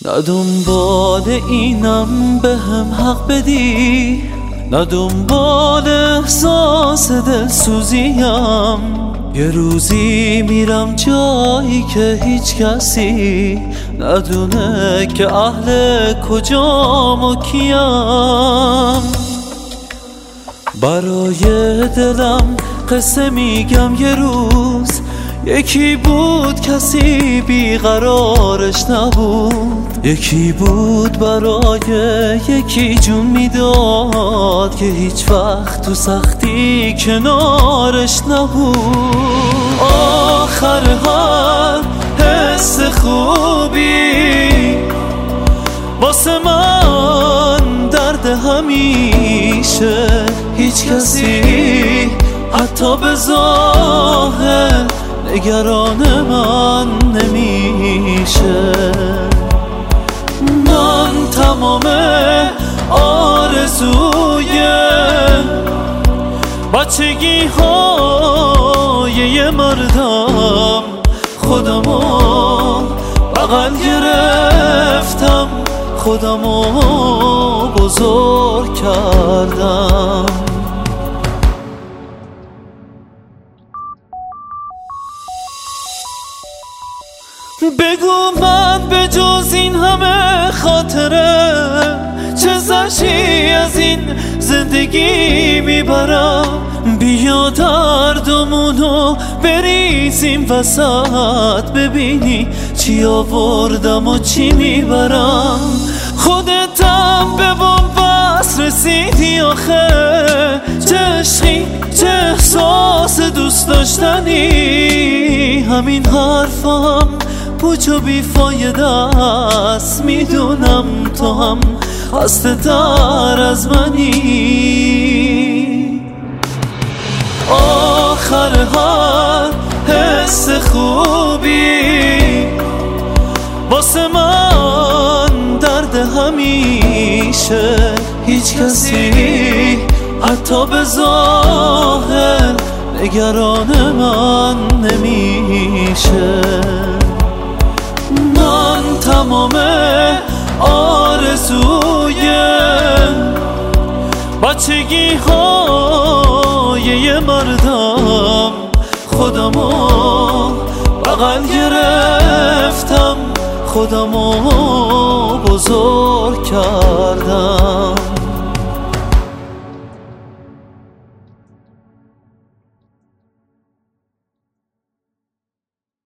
نه دنبال اینم به هم حق بدی، نه دنبال احساس دلسوزیم. یه روزی میرم جایی که هیچ کسی ندونه که اهل کجام و کیم. برای دلم قصه میگم یه روز یکی بود کسی بیقرارش نبود، یکی بود برای یکی جون میداد که هیچ وقت تو سختی کنارش نبود. آخر هر حس خوبی واسه من درد همیشه، هیچ کسی حتی به ظاهر نگران من نمیشه. من تمام آرزوی بچگی های یه مردم، خودمو بغل گرفتم، خودمو بزرگ کردم. بگو من به جز این همه خاطره چه زشی از این زندگی میبرم. بیا دردمونو بریزیم وسط، ببینی چی آوردم و چی میبرم. خودتم به بنبست رسیدی آخه، چه عشقی چه احساس دوست داشتنی. همین حرفم پوچ و بیفایده است، میدونم تو هم خسته تر از منی. آخر هر حس خوبی واسه من درد همیشه، هیچ کسی حتی به ظاهر نگران من نمیشه. من تمام آرزوی بچگی های یه مردم، خودمو بغل گرفتم، خودمو بزرگ کردم.